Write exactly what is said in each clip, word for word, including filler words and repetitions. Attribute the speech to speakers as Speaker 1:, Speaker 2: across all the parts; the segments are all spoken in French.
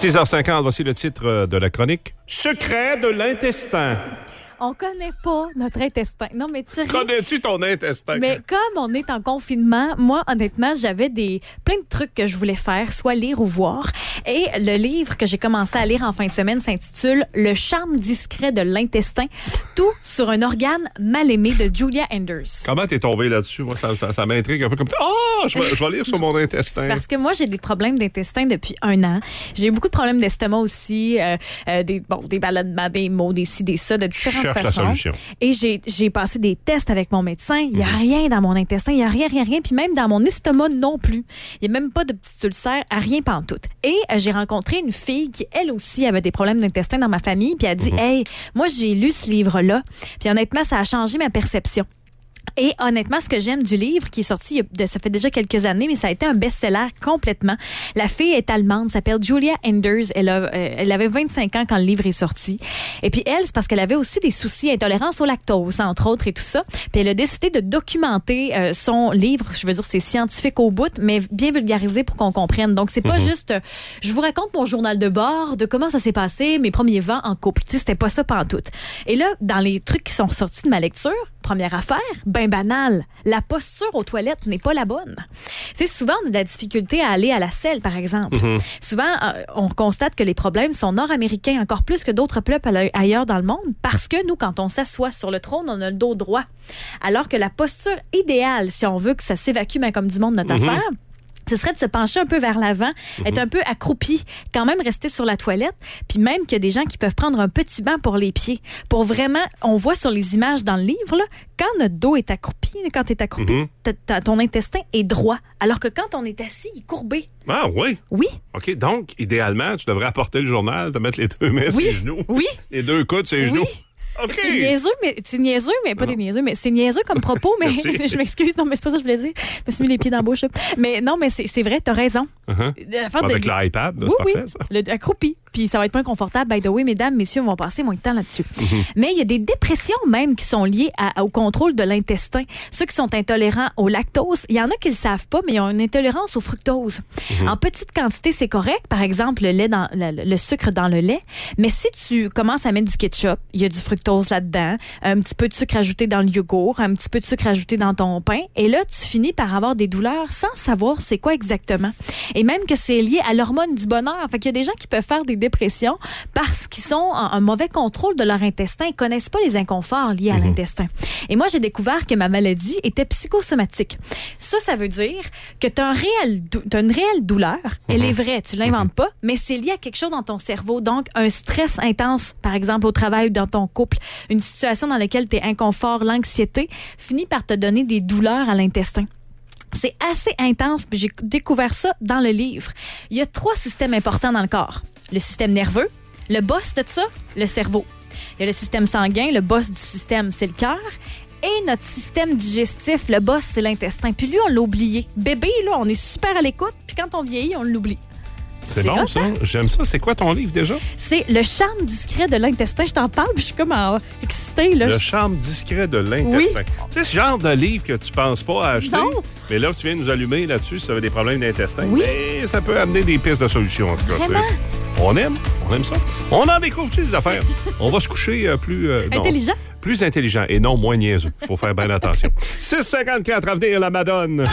Speaker 1: six heures cinquante, voici le titre de la chronique. Secret de l'intestin.
Speaker 2: On connaît pas notre intestin. Non, mais tu
Speaker 1: Connais-tu ton intestin?
Speaker 2: Mais comme on est en confinement, moi, honnêtement, j'avais des plein de trucs que je voulais faire, soit lire ou voir. Et le livre que j'ai commencé à lire en fin de semaine s'intitule « Le charme discret de l'intestin », tout sur un organe mal aimé de Julia Enders.
Speaker 1: Comment t'es tombée là-dessus? Moi, ça, ça, ça m'intrigue un peu comme... Ah, oh, je, je vais lire sur mon intestin.
Speaker 2: C'est parce que moi, j'ai des problèmes d'intestin depuis un an. J'ai eu beaucoup de problèmes d'estomac aussi, euh, euh, des, bon, des ballonnements, des maux, des ci, des ça, de différentes
Speaker 1: Cherche
Speaker 2: façons.
Speaker 1: la solution.
Speaker 2: Et j'ai, j'ai passé des tests avec mon médecin. Il n'y a rien dans mon intestin. Il n'y a rien, rien, rien. Puis même dans mon estomac non plus. Il n'y a même pas de petits ulcères, à rien pantoute. Et euh, j'ai rencontré une fille qui, elle aussi, avait des problèmes d'intestin dans ma famille. Puis elle a dit,
Speaker 1: mm-hmm.
Speaker 2: hey, moi, j'ai lu ce livre-là. Puis honnêtement, ça a changé ma perception. Et honnêtement, ce que j'aime du livre qui est sorti, ça fait déjà quelques années, mais ça a été un best-seller complètement. La fille est allemande, s'appelle Julia Enders. Elle, a, euh, elle avait vingt-cinq ans quand le livre est sorti. Et puis elle, c'est parce qu'elle avait aussi des soucis, intolérance au lactose, entre autres, et tout ça. Puis elle a décidé de documenter euh, son livre. Je veux dire, c'est scientifique au bout, mais bien vulgarisé pour qu'on comprenne. Donc, c'est pas mm-hmm. juste, euh, je vous raconte mon journal de bord, de comment ça s'est passé, mes premiers vents en couple. Tu sais, c'était pas ça pantoute. Et là, dans les trucs qui sont sortis de ma lecture, première affaire, ben banal, la posture aux toilettes n'est pas la bonne. Tu sais, souvent, on a de la difficulté à aller à la selle, par exemple. Mm-hmm. Souvent, euh, on constate que les problèmes sont nord-américains encore plus que d'autres peuples ailleurs dans le monde parce que nous, quand on s'assoit sur le trône, on a le dos droit. Alors que la posture idéale, si on veut que ça s'évacue ben, comme du monde notre mm-hmm. affaire, ce serait de se pencher un peu vers l'avant, mm-hmm. être un peu accroupi, quand même rester sur la toilette, puis même qu'il y a des gens qui peuvent prendre un petit banc pour les pieds. Pour vraiment, on voit sur les images dans le livre, là, quand notre dos est accroupi, quand tu es accroupi, mm-hmm. t- t- ton intestin est droit, alors que quand on est assis, il est courbé.
Speaker 1: Ah oui?
Speaker 2: Oui.
Speaker 1: OK, donc, idéalement, tu devrais apporter le journal, te mettre les deux mains
Speaker 2: oui.
Speaker 1: sur les genoux.
Speaker 2: Oui.
Speaker 1: Les deux coudes sur les
Speaker 2: oui.
Speaker 1: genoux. OK.
Speaker 2: C'est niaiseux, mais, c'est niaiseux, mais pas non. des niaiseux, mais c'est niaiseux comme propos, mais je m'excuse, non, mais c'est pas ça que je voulais dire. Je me suis mis les pieds dans la bouche. Mais non, mais c'est, c'est vrai, t'as raison.
Speaker 1: Uh-huh. Avec de... l'iPad, là,
Speaker 2: oui,
Speaker 1: c'est
Speaker 2: oui.
Speaker 1: parfait, ça.
Speaker 2: Le accroupi. Puis ça va être moins confortable. By the way, mesdames, messieurs, on va passer moins de temps là-dessus. Mm-hmm. Mais il y a des dépressions même qui sont liées à, au contrôle de l'intestin. Ceux qui sont intolérants au lactose, il y en a qui le savent pas, mais ils ont une intolérance au fructose. Mm-hmm. En petite quantité, c'est correct. Par exemple, le lait dans le, le sucre dans le lait. Mais si tu commences à mettre du ketchup, il y a du fructose là-dedans, un petit peu de sucre ajouté dans le yogourt, un petit peu de sucre ajouté dans ton pain, et là, tu finis par avoir des douleurs sans savoir c'est quoi exactement. Et même que c'est lié à l'hormone du bonheur. Fait qu'il y a des gens qui peuvent faire des dépression parce qu'ils sont en un mauvais contrôle de leur intestin. Ils connaissent pas les inconforts liés à mmh. l'intestin. Et moi, j'ai découvert que ma maladie était psychosomatique. Ça, ça veut dire que tu as un réel, t'as une réelle douleur. Mmh. Elle est vraie, tu l'inventes mmh. pas, mais c'est lié à quelque chose dans ton cerveau. Donc, un stress intense, par exemple, au travail ou dans ton couple, une situation dans laquelle tu es inconfort, l'anxiété, finit par te donner des douleurs à l'intestin. C'est assez intense, puis j'ai découvert ça dans le livre. Il y a trois systèmes importants dans le corps. Le système nerveux, le boss de ça, le cerveau. Il y a le système sanguin, le boss du système, c'est le cœur. Et notre système digestif, le boss, c'est l'intestin. Puis lui, on l'a oublié. Bébé, là, on est super à l'écoute, puis quand on vieillit, on l'oublie.
Speaker 1: C'est, c'est bon, hot, ça. Hein? J'aime ça. C'est quoi ton livre, déjà?
Speaker 2: C'est Le charme discret de l'intestin. Je t'en parle, puis je suis comme en... excitée. Là.
Speaker 1: Le charme discret de l'intestin.
Speaker 2: Oui.
Speaker 1: Tu sais, ce genre de livre que tu penses pas à acheter,
Speaker 2: non.
Speaker 1: mais là, tu viens nous allumer là-dessus si tu avais des problèmes d'intestin.
Speaker 2: Oui.
Speaker 1: Mais ça peut amener des pistes de solution, en tout cas.
Speaker 2: Vraiment?
Speaker 1: On aime. On aime ça. On en découvre des affaires. On va se coucher euh, plus... Euh, non,
Speaker 2: intelligent.
Speaker 1: Plus intelligent et non moins niaiseux. Il faut faire bien attention. six cinquante-quatre à venir, la Madone.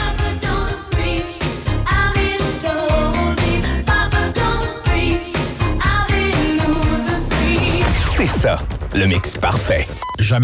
Speaker 3: C'est ça, le mix parfait. Jamais